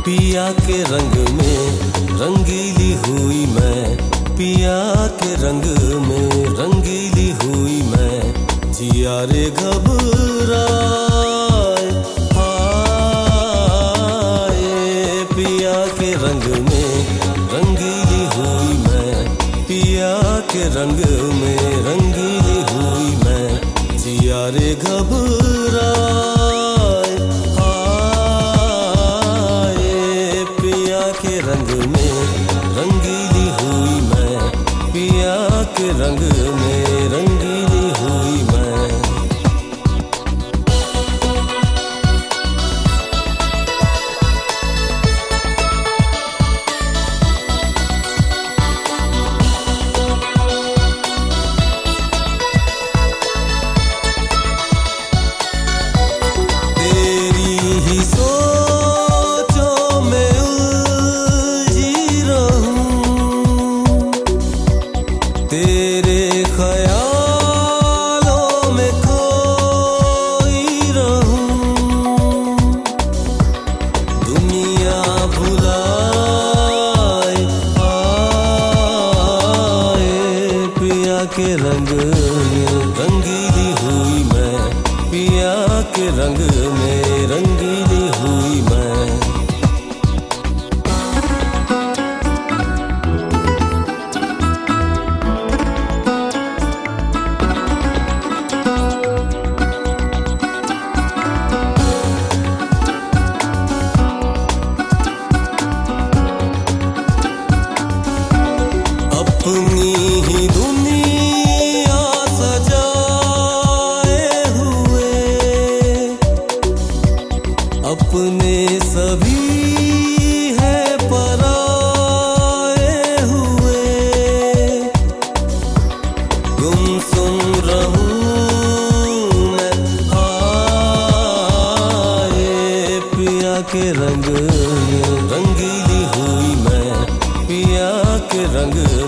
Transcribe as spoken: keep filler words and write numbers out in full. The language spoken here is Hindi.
पिया के रंग में रंगीली हुई मैं, पिया के रंग में रंगीली हुई मैं, जिया रे घबराए हाय। पिया के रंग में रंगीली हुई मैं, पिया के रंग में रंगीली हुई मैं, जिया रे घबराए के रंग में रंगीली हुई मैं, पिया के रंग में रंगीली हुई मैं। तेरी ही तेरे ख्यालों में खोई रहूं, दुनिया भुलाए आए। पिया के रंग में रंगीली हुई मैं, पिया के रंग में रंगीली हुई मैं। अपनी ही दुनिया सजाए हुए, अपने सभी है पराए हुए, गुमसुम रहूं मैं आए। पिया के रंग में रंगीली हुई मैं, पिया के रंग